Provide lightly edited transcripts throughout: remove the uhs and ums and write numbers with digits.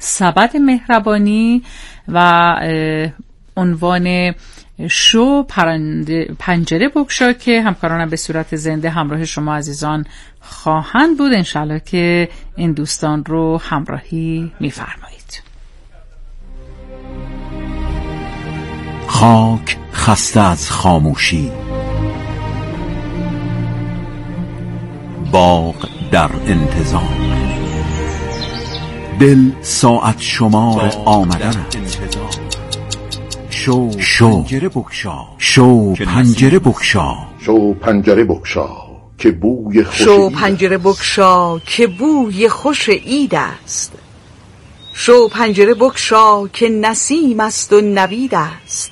سبد مهربانی و عنوان شو پنجره بگشا که همکارانم به صورت زنده همراه شما عزیزان خواهند بود. انشالله که این دوستان رو همراهی می‌فرمایید. خاک خسته از خاموشی، باغ در انتظار، دل ساعت شمار آمدن. شو پنجره بگشا، شو پنجره بگشا، شو پنجره بگشا که بوی خوش شو پنجره بگشا که بوی خوش عید است. شو پنجره بگشا که نسیم است و نوید است.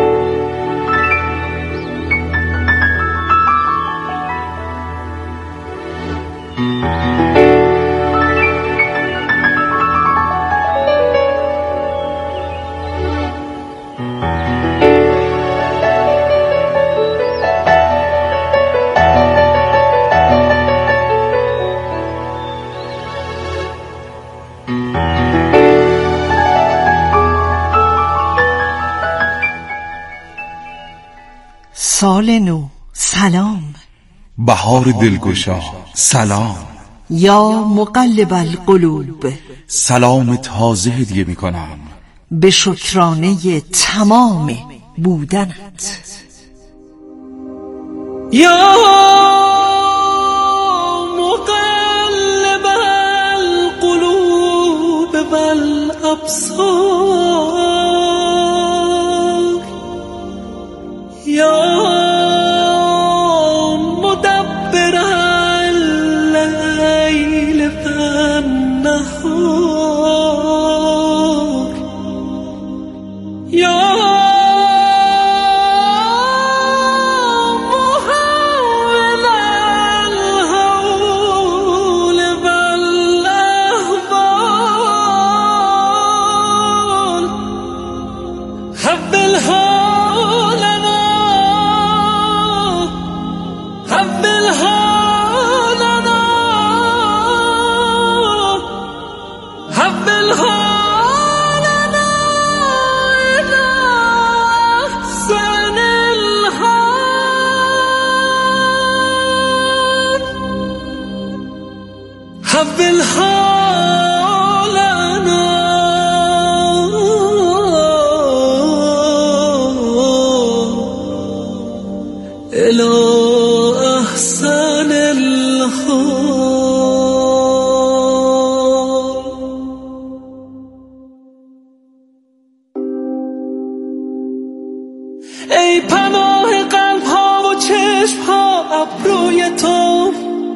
سال نو سلام، بهار دلگشا سلام، یا مقلب القلوب سلام تازه هدیه می کنم به شکرانه تمام بودنت. یا مقلب القلوب والابصار، یا مدبر اللیل والنهار، یا محول الهول والاحوال، حول حالنا حول حالنا حول حالنا إلى أحسن الحال، حول حالنا إلى أحسن الحال. ای پناه قلب ها و چشم ها ابروی تو،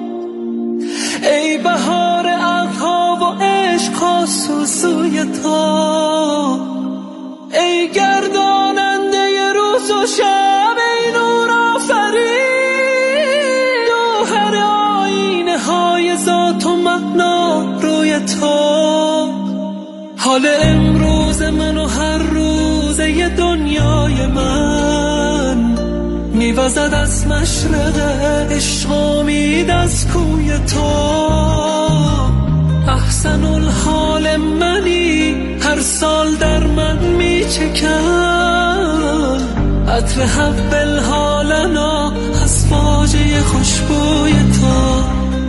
ای بهار عقل ها و عشق ها سوسوی تو، ای گرداننده روز و شب، ای نور آفرین، جوهر آینه های ذات و معنا روی تو. حال امروز من و هر روزه دنیای من میوزد از مشرق عشق امید از کوی تو. احسن الحال منی هر سال در من میچکن، عطر حول حالنا از واژه خوشبوی تو.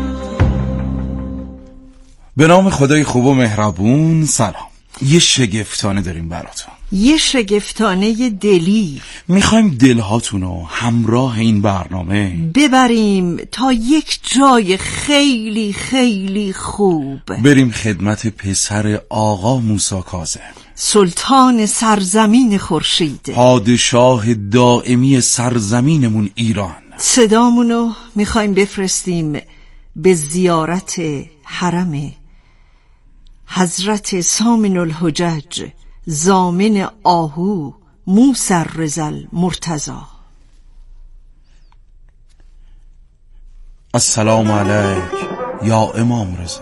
به نام خدای خوب و مهربون. سلام. یه شگفتانه داریم براتون، یه شگفتانه دلی. میخوایم دلهاتونو همراه این برنامه ببریم تا یک جای خیلی خیلی خوب. بریم خدمت پسر آقا موسی کاظم، سلطان سرزمین خورشید، پادشاه دائمی سرزمینمون ایران. صدامونو میخوایم بفرستیم به زیارت حرم حضرت سامن الحجج ضامن آهو موسی الرضا المرتضی. السلام علیک یا امام رضا.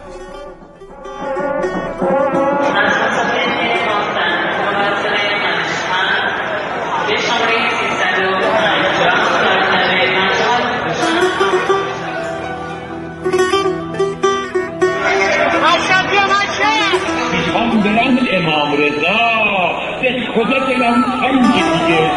میخوام برم امام رضا، به خدا دلم تنگه دیگه.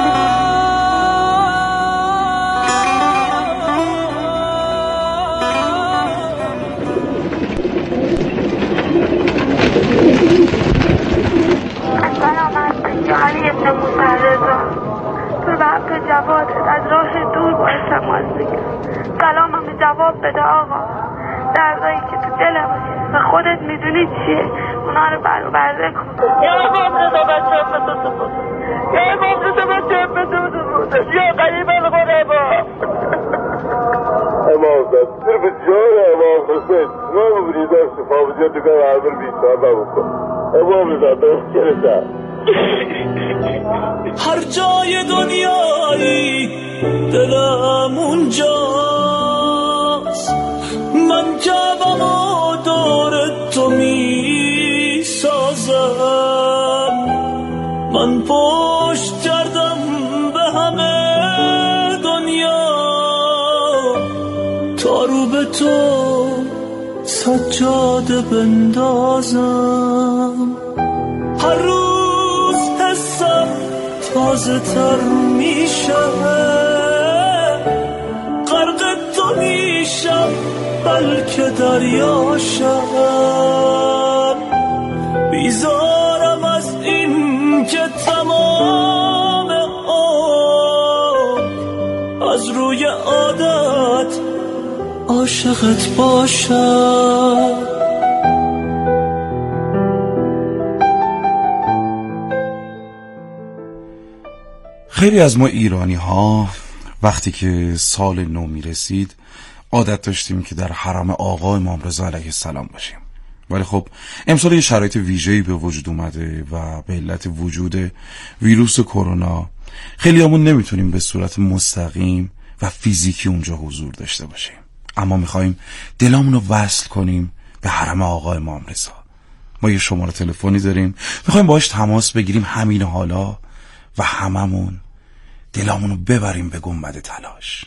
علی ابن موسی تو به حق جوادت از راه دور باید تماس بگیر. سلامم جواب بده آقا. دردایی که تو دلم و خودت میدونی چیه اونا رو برده کن. یا امام رضا بچه بده بود، یا امام رضا بچه بده بود، یا قریب الغربا. امام رضا صرف جان امام حسین ما بریدار شفا بجید دکان عربر بیشتر بابکن. امام رضا دوست کرده هر جای دنیایی دلم اونجاست، من جواب و دور تو می سازم، من پشت کردم به همه دنیا تا رو به تو سجاده بندازم. هر روز حسم تازه تر میشه، غرق تو میشم بلکه دریاشم، بیزارم از این که تمام از روی عادت عاشقت باشم. خیلی از ما ایرانی ها وقتی که سال نو می رسید عادت داشتیم که در حرم آقا امام رضا علیه السلام باشیم، ولی خب امسال یه شرایط ویژه‌ای به وجود اومده و به علت وجود ویروس کرونا خیلی همون نمیتونیم به صورت مستقیم و فیزیکی اونجا حضور داشته باشیم، اما میخوایم دلمون رو وصل کنیم به حرم آقا امام رضا. ما یه شماره تلفنی داریم، میخوایم باهاش تماس بگیریم همین حالا و هممون دلمون رو ببریم به گنبد تلاش.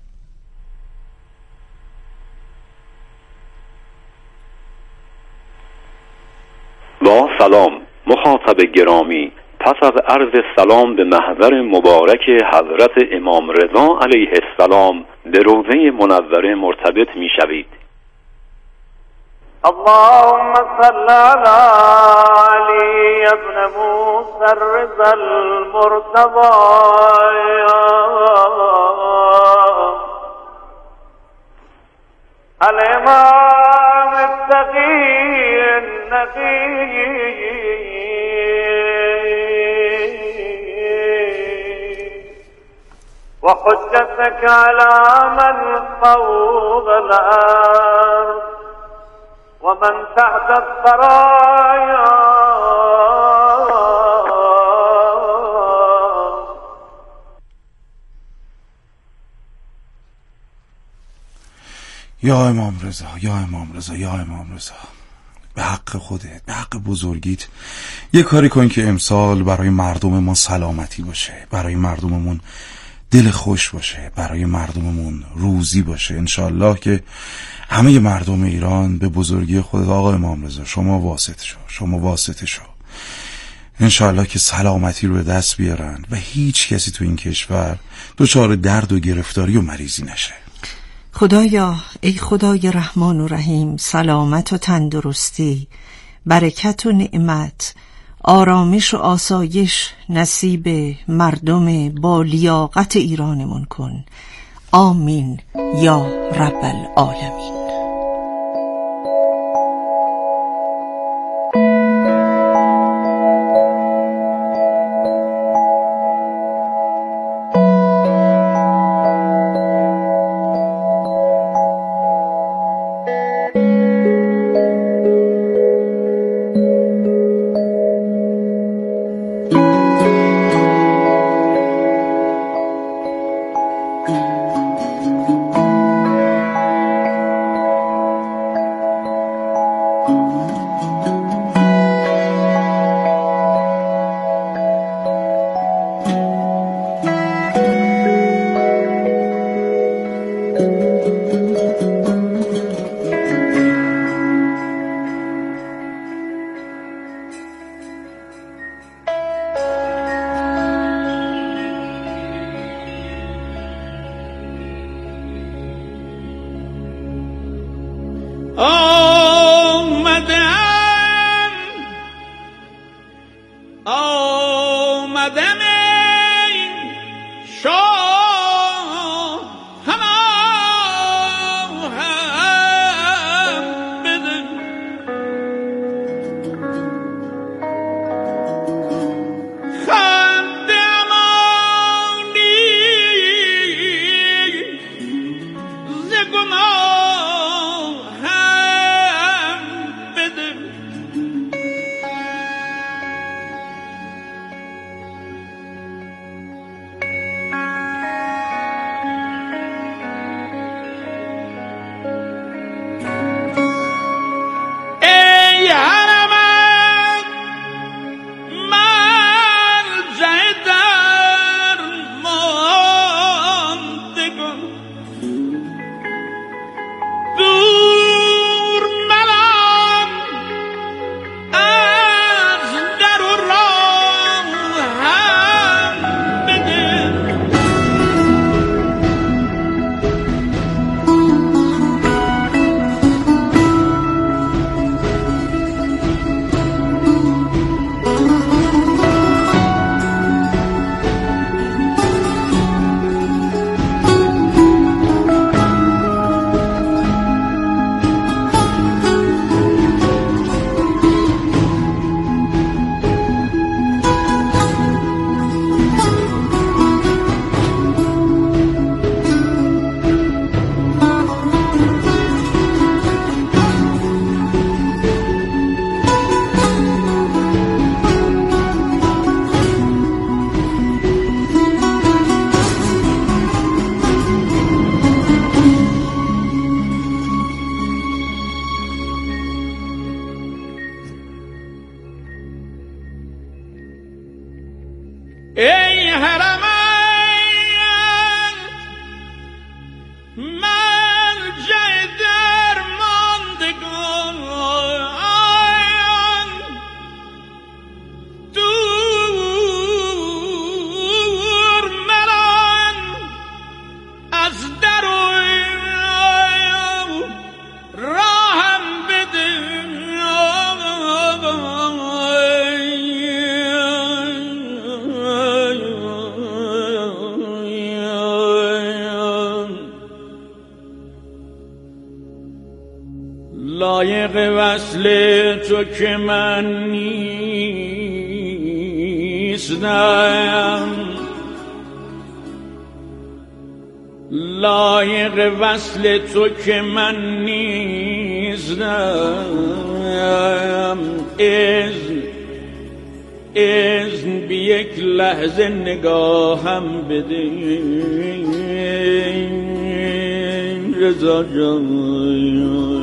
با سلام مخاطب گرامی، پس از عرض سلام به محضر مبارک حضرت امام رضا علیه السلام به روضه منوره مرتبط می شوید. اللهم صل على علي ابن موسى الرضا المرتضى الإمام التقي النقي وحجتك على من فوق الأرض ومن تحت الثرايا یا امام رضا، یا امام رضا، یا امام رضا، به حق خودت، به حق بزرگیت یه کاری کن که امسال برای مردم ما سلامتی باشه، برای مردممون دل خوش باشه، برای مردممون روزی باشه. انشالله که همه مردم ایران به بزرگی خود آقا امام رضا شما واسطه شو. انشالله که سلامتی رو به دست بیارن و هیچ کسی تو این کشور دچار درد و گرفتاری و مریضی نشه. خدایا، ای خدای رحمان و رحیم، سلامت و تندرستی، برکت و نعمت، آرامش و آسایش نصیب مردم با لیاقت ایرانمون کن. آمین یا رب العالمین. ای حرمین مرجع درماندگان دور مران از در و راهم بده لایق وصل تو که من نیستم، لایق وصل تو که من نیستم. اذن بی یک لحظه نگاهم بده رضا جان.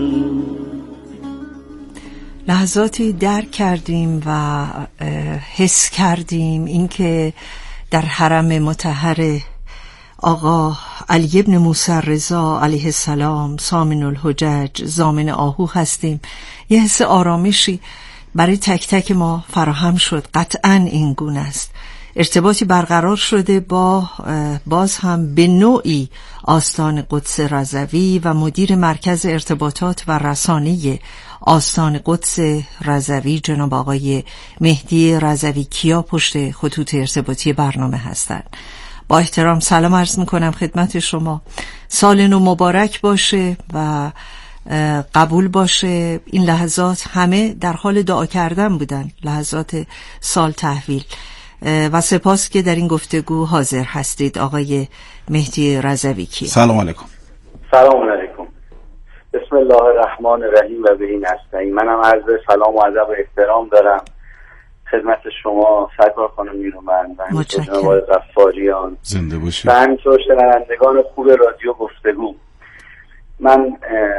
لحظاتی درک کردیم و حس کردیم اینکه در حرم مطهر آقا علی ابن موسی رضا علیه السلام ضامن الحجج ضامن آهو هستیم. یه حس آرامشی برای تک تک ما فراهم شد. قطعاً این گونه است. ارتباطی برقرار شده با باز هم به نوعی آستان قدس رضوی و مدیر مرکز ارتباطات و رسانه آستان قدس رضوی جناب آقای مهدی رضوی کیا پشت خطوط ارتباطی برنامه هستند. با احترام سلام عرض میکنم خدمت شما. سال نو مبارک باشه و قبول باشه. این لحظات همه در حال دعا کردن بودن، لحظات سال تحویل، و سپاس که در این گفتگو حاضر هستید آقای مهدی رضوی کیا. سلام علیکم. سلام علیکم. بسم الله الرحمن الرحیم و به این نستعین. منم عرض سلام و ادب و احترام دارم خدمت شما سرکار خانم نیرومند و جناب آقای غفاریان، زنده باشید، و همینطور شنوندگان خوب رادیو گفتگو. من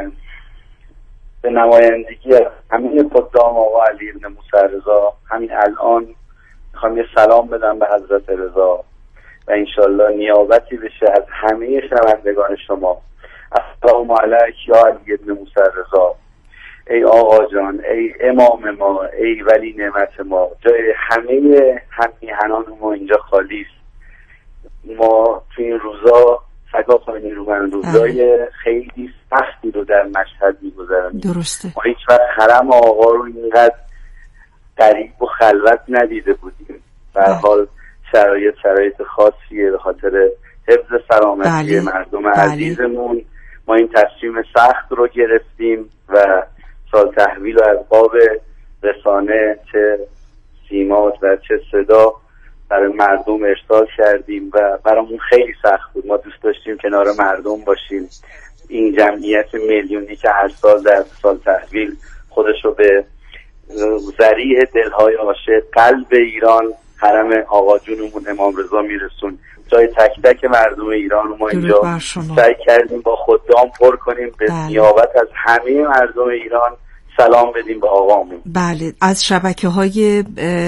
به نمایندگی همین خدام آقا علی ابن موسی رضا همین الان میخوام یه سلام بدم به حضرت رضا و انشالله نیابتی بشه از همه شنوندگان شما. السلام علیک یا علی ابن موسی رضا، ای آقا جان، ای امام ما، ای ولی نعمت ما. جای همه همیهنان ما اینجا خالی است. ما تو این روزا سرکار خانم نیرومند روزای خیلی سختی رو در مشهد می‌گذرونیم. درسته. ما هیچ وقت حرم آقا رو اینقدر غریب و خلوت ندیده بودیم. به هر حال شرایط خاصیه به خاطر حفظ سلامتی مردم عزیزمون. ما این تصمیم سخت رو گرفتیم و سال تحویل رو از باب رسانه، چه سیمات و چه صدا برای مردم ارسال کردیم و برامون خیلی سخت بود. ما دوست داشتیم کنار مردم باشیم. این جمعیت میلیونی که هر سال در سال تحویل خودش رو به ذریع دلهای عاشق قلب ایران، حرم آقا جونمون امام رضا میرسون، جای تک تک مردم ایران. ما اینجا سعی کردیم با خدام پر کنیم، به نیابت از همه مردم ایران سلام بدیم به آقامون. بله، از شبکه‌های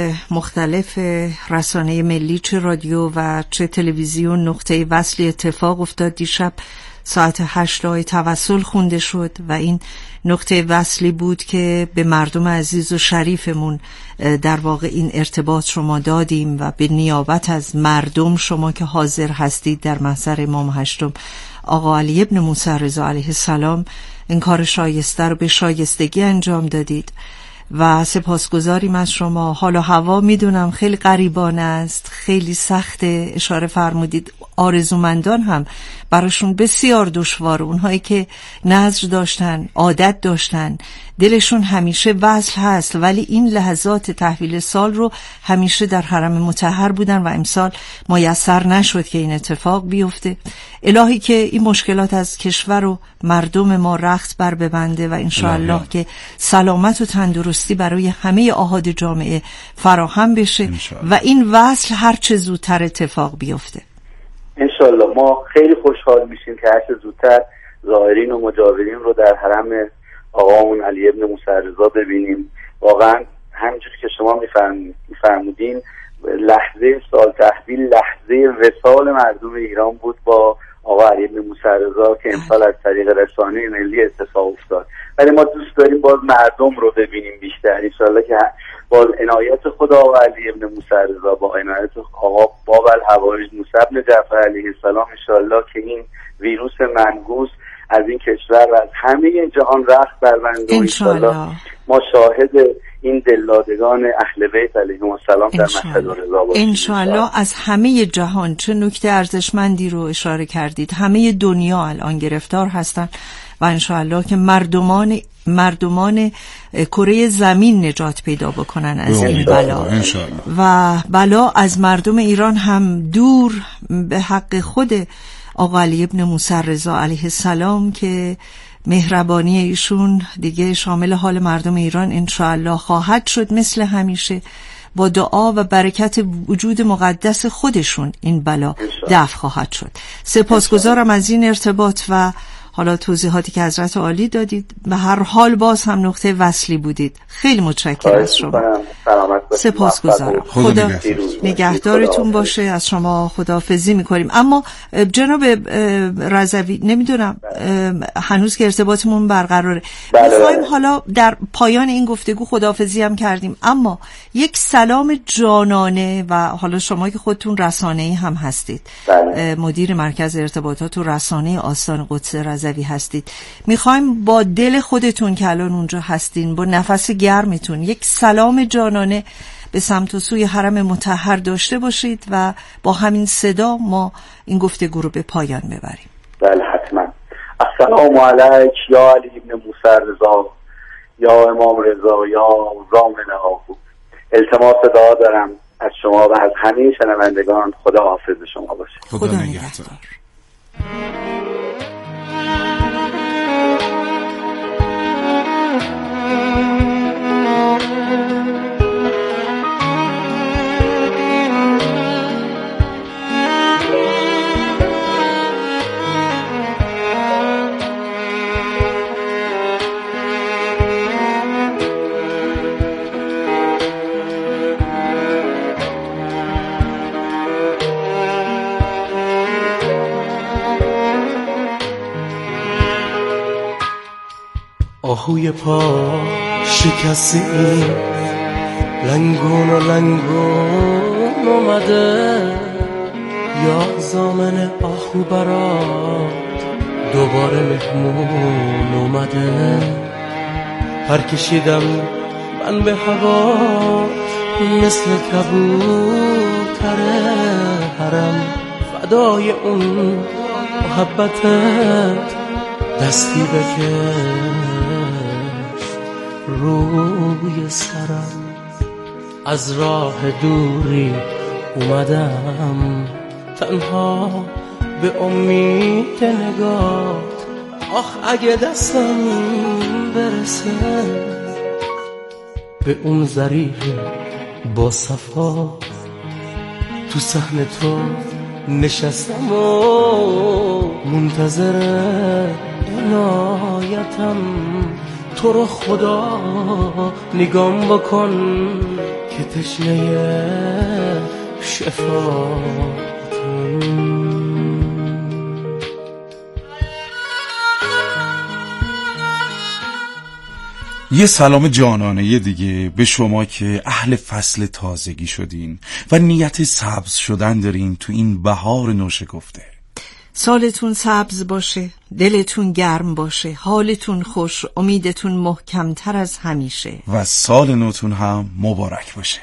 مختلف رسانه ملی، چه رادیو و چه تلویزیون، نقطه وصلی اتفاق افتاد. دیشب ساعت 8 توسل خونده شد و این نقطه وصلی بود که به مردم عزیز و شریفمون در واقع این ارتباط رو ما دادیم و به نیابت از مردم شما که حاضر هستید در محضر امام هشتم آقا علی ابن موسی رضا علیه السلام این کار شایسته رو به شایستگی انجام دادید و سپاسگزاریم از شما. حال و هوا میدونم خیلی غریبانه است، خیلی سخته. اشاره فرمودید آرزومندان هم براشون بسیار دشواره، اونهایی که نذر داشتن، عادت داشتن، دلشون همیشه وصل هست ولی این لحظات تحویل سال رو همیشه در حرم مطهر بودن و امسال میسر نشد که این اتفاق بیفته. الهی که این مشکلات از کشور و مردم ما رخت بر ببنده و انشاءالله که سلامت و تندرستی برای همه آحاد جامعه فراهم بشه و این وصل هر چه زودتر اتفاق بیفته. انشالله ما خیلی خوشحال میشیم که هر چه زودتر زائرین و مجاورین رو در حرم آقامون علی ابن موسی رضا ببینیم. واقعا همونجوری که شما میفرمودین لحظه سال تحویل لحظه وصال مردم ایران بود با آقا علی ابن موسی رضا که امسال از طریق رسانه ملی اتفاق افتاد. ولی ما دوست داریم باز مردم رو ببینیم بیشتر، انشالله که با عنایت خدا آقا علی ابن موسی رضا، با عنایت آقا باب الحوائج موسی بن جعفر علیه السلام، انشالله که این ویروس منحوس از این کشور و از همه جهان رخت بربنده. انشالله ما شاهد این دلدادگان اهل بیت علیهم السلام در مشهد و رضا باشیم. انشالله از همه جهان. چه نکته ارزشمندی رو اشاره کردید، همه دنیا الان گرفتار هستن و انشالله که مردمان کره زمین نجات پیدا بکنن از این بلا و بلا از مردم ایران هم دور به حق خود آقا علی ابن موسی رضا علیه السلام که مهربانی ایشون دیگه شامل حال مردم ایران انشاءالله خواهد شد. مثل همیشه با دعا و برکت وجود مقدس خودشون این بلا دفع خواهد شد. سپاسگزارم از این ارتباط و حالا توضیحاتی که حضرت عالی دادید. به هر حال باز هم نقطه وصلی بودید. خیلی متشکرم از شما. سپاسگزارم. خدا نگهدارتون باشه. از شما خداحافظی میکنیم. اما جناب رضوی نمیدونم هنوز که ارتباطمون برقراره، میخوایم حالا در پایان این گفتگو خداحافظی هم کردیم اما یک سلام جانانه و حالا شما که خودتون رسانه‌ای هم هستید، مدیر مرکز ارتباطات و رسانه آستان قدس رضوی هستید، میخوایم با دل خودتون که الان اونجا هستین، با نفس گرمتون یک سلام جانانه به سمت و سوی حرم مطهر داشته باشید و با همین صدا ما این گفتگو رو به پایان ببریم. بله حتما. السلام علیک یا علی ابن موسی رضا، یا امام رضا، یا ضامن آهو. التماس دعا دارم از شما و از همه شنوندگان. خدا حافظ شما باشه. خدا نگهدار. آهوی پا شکستی لنگون و لنگون اومده، یا زامن آهو برات دوباره مهمون اومده. پر کشیدم من به هوا مثل کبوتر حرم، فدای اون محبتت دستی بکش روی سرم، از راه دوری اومدم تنها به امید نگات. آخ اگه دستم برسه به اون ظریف با صفا، تو صحن تو نشستم و منتظر عنایتم. تو رو خدا نگام بکن که تشنه شفاعتم. یه سلام جانانه دیگه به شما که اهل فصل تازگی شدین و نیت سبز شدن دارین تو این بهار نوشکفته. سالتون سبز باشه، دلتون گرم باشه، حالتون خوش، امیدتون محکمتر از همیشه و سال نوتون هم مبارک باشه.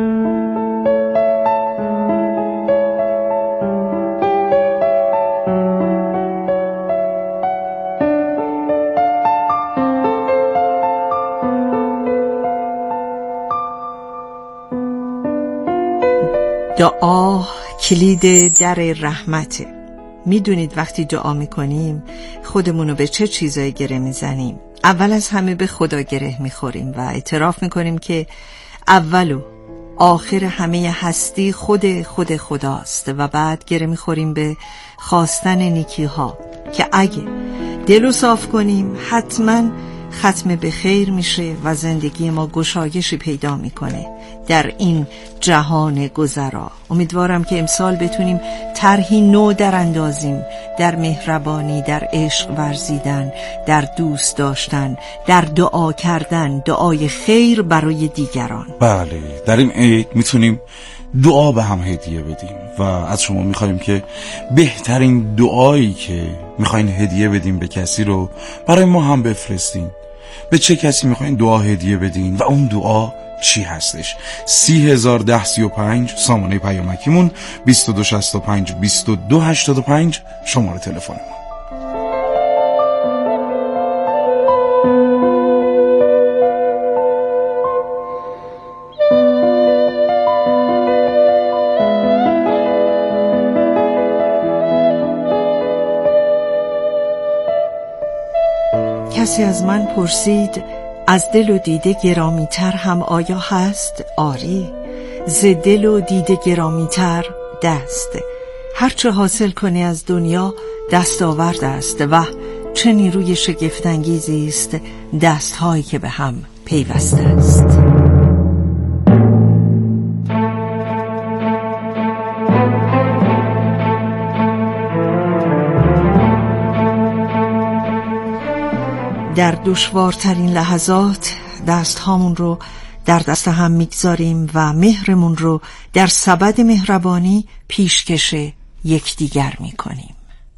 دعا کلید در رحمته. میدونید وقتی دعا میکنیم خودمونو به چه چیزایی گره میزنیم؟ اول از همه به خدا گره میخوریم و اعتراف میکنیم که اول و آخر همه هستی خود خداست و بعد گره میخوریم به خواستن نیکی ها که اگه دلو صاف کنیم حتما ختم به خیر میشه و زندگی ما گشایشی پیدا میکنه در این جهان گذرا. امیدوارم که امسال بتونیم طرحی نو در اندازیم در مهربانی، در عشق ورزیدن، در دوست داشتن، در دعا کردن، دعای خیر برای دیگران. بله، در این عید میتونیم دعا به هم هدیه بدیم و از شما میخوایم که بهترین دعایی که میخواین هدیه بدیم به کسی رو برای ما هم بفرستین. به چه کسی میخواین دعا هدیه بدین و اون دعا چی هستش؟ 301035 سامانه پیامکیمون، 2265 2285 شماره تلفنمون. کسی از من پرسید از دل و دیده گرامیتر هم آیا هست؟ آری، ز دل و دیده گرامیتر دست. هرچه حاصل کنی از دنیا دستاورد است و چه نیروی شگفت‌انگیزی است دست‌هایی که به هم پیوسته است. در دشوارترین لحظات دست هامون رو در دست هم میگذاریم و مهرمون رو در سبد مهربانی پیشکش یکدیگر میکنیم.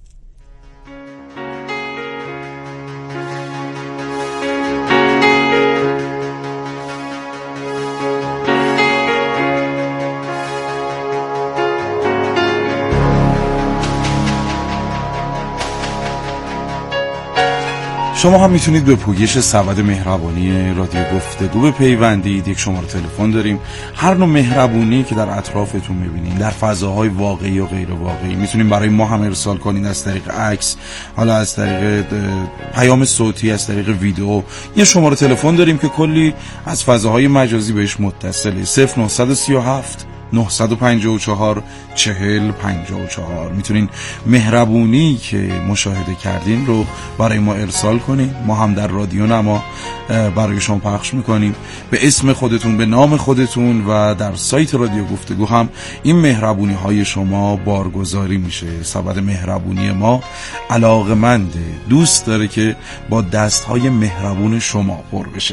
شما هم میتونید به پویش سبد مهربانی رادیو گفتگو بپیوندید. یک شماره تلفن داریم. هر نوع مهربونی که در اطرافتون میبینید در فضاهای واقعی و غیر واقعی میتونید برای ما هم ارسال کنید، از طریق عکس، حالا از طریق پیام صوتی، از طریق ویدیو. یه شماره تلفن داریم که کلی از فضاهای مجازی بهش متصله. 0937 954 4054. میتونین مهربونی که مشاهده کردین رو برای ما ارسال کنین، ما هم در رادیو نما برای شما پخش میکنیم به اسم خودتون، به نام خودتون و در سایت رادیو گفتگو هم این مهربونی های شما بارگذاری میشه. سبد مهربونی ما علاقمنده، دوست داره که با دست های مهربون شما پر بشه.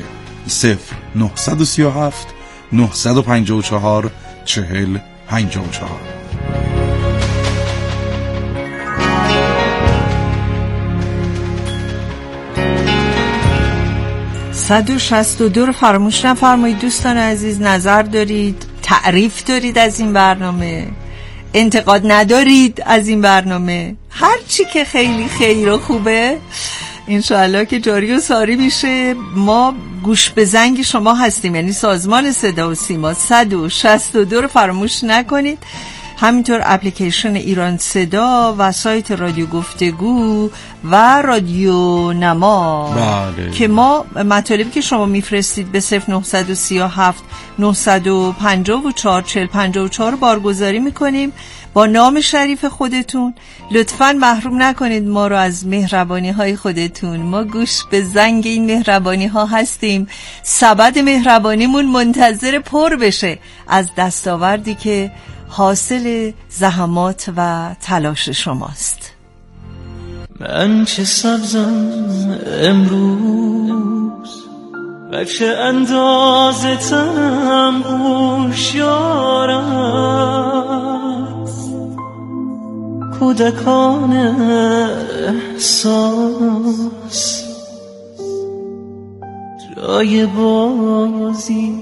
0937 954 4054. 162 رو فراموش نفرمایید دوستان عزیز. نظر دارید، تعریف دارید از این برنامه، انتقاد ندارید از این برنامه، هر چی که خیلی خیر و خوبه انشاءالله که جاری و ساری میشه. ما گوش به زنگ شما هستیم، یعنی سازمان صدا و سیما 162 رو فراموش نکنید. همینطور اپلیکیشن ایران صدا و سایت رادیو گفتگو و رادیو نما. بله. که ما مطالبی که شما میفرستید به 0937 954 4054 بارگذاری میکنیم با نام شریف خودتون. لطفاً محروم نکنید ما رو از مهربانی های خودتون. ما گوش به زنگ این مهربانی ها هستیم. سبد مهربانیمون منتظر پر بشه از دستاوردی که حاصل زحمات و تلاش شماست. من چه سبزم امروز و چه اندازتم هوشیار است، کودکان احساس جای بازی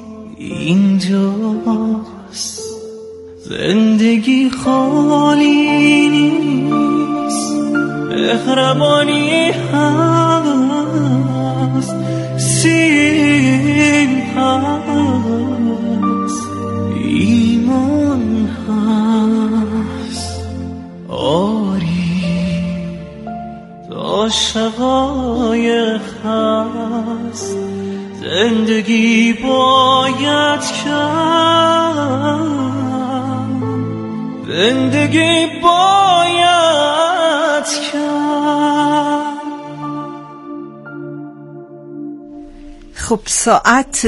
اینجاست. زندگی خالی نیست، مهربانی هست، سیم هست، ایمان هست، آری تا شقایق هست. زندگی باید کرد، زندگی باید کرد. خب ساعت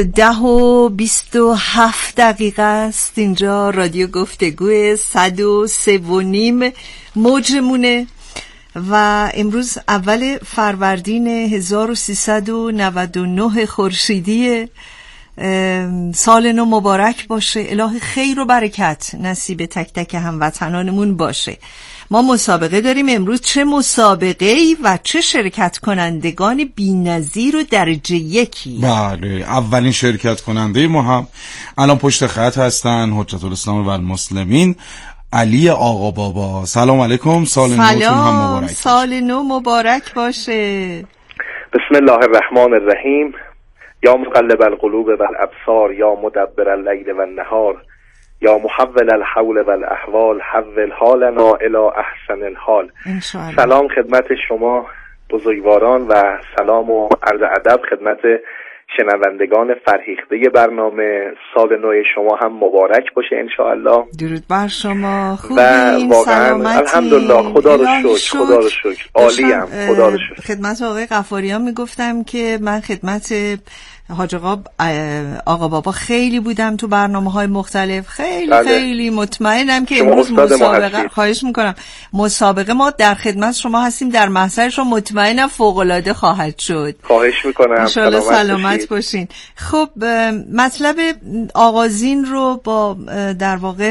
10:27 است. اینجا رادیو گفتگو 103.5 موجمونه و امروز اول فروردین 1399 خورشیدی. سال نو مبارک باشه. الهی خیر و برکت نصیب تک تک هموطنانمون باشه. ما مسابقه داریم امروز. چه مسابقه‌ای و چه شرکت کنندگان بی‌نظیر و درجه یکی. بله، اولین شرکت کننده ما هم الان پشت خط هستن، حجت الاسلام و المسلمین، علی آقا بابا. سلام علیکم، سال نوتون هم مبارک. سال نو مبارک باشه. بسم الله الرحمن الرحیم. یا مقلب القلوب والابصار، یا مدبر اللیل والنهار، یا محول الحول والاحوال، حول حالنا الی احسن الحال. سلام خدمت شما بزرگواران و سلام و عرض ادب خدمت شنوندگان فرهیخته برنامه. سال نو شما هم مبارک باشه انشاءالله. درود بر شما. خوبین؟ سلامتی؟ الحمدلله، خدا رو شکر، خدا رو شکر، عالیم، خدا رو شکر. خدمت آقای غفاریان میگفتم که من خدمت حاج آقا بابا خیلی بودم تو برنامه‌های مختلف. خیلی بله. خیلی مطمئنم که امروز مسابقه، خواهش میکنم، مسابقه ما در خدمت شما هستیم. در محضر شما مطمئنم فوق‌العاده خواهد شد. خواهش میکنم. انشالله سلامت باشین. خب مطلب آغازین رو با در واقع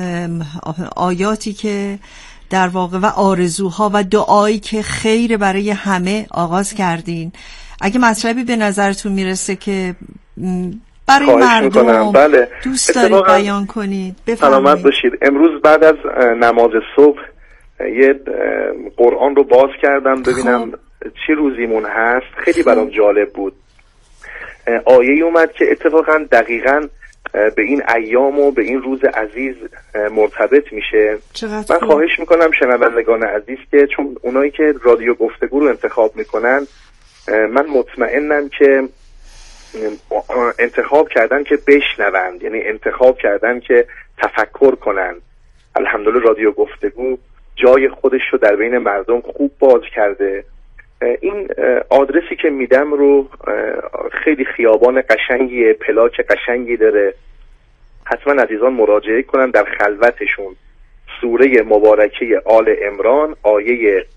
آیاتی که در واقع و آرزوها و دعایی که خیر برای همه آغاز کردین. اگه مطلبی به نظرتون میرسه که برای مردم بله. دوست دارید بیان کنید، بفرمایید. سلامت باشید. امروز بعد از نماز صبح یه قرآن رو باز کردم ببینم چی روزیمون هست. خیلی برام جالب بود. آیه اومد که اتفاقا دقیقاً به این ایام و به این روز عزیز مرتبط میشه. من خواهش میکنم شنوندگان عزیز که چون اونایی که رادیو گفتگو رو انتخاب میکنن، من مطمئنم که انتخاب کردن که بشنوند، یعنی انتخاب کردن که تفکر کنن. الحمدلله رادیو گفتگو جای خودش رو در بین مردم خوب باز کرده. این آدرسی که میدم رو خیلی خیابان قشنگیه، پلاک قشنگی داره. حتما عزیزان مراجعه کنن در خلوتشون. سوره مبارکه آل عمران آیه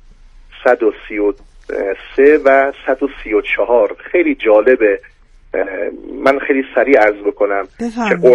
133 و 134 خیلی جالبه. من خیلی سریع عرض بکنم که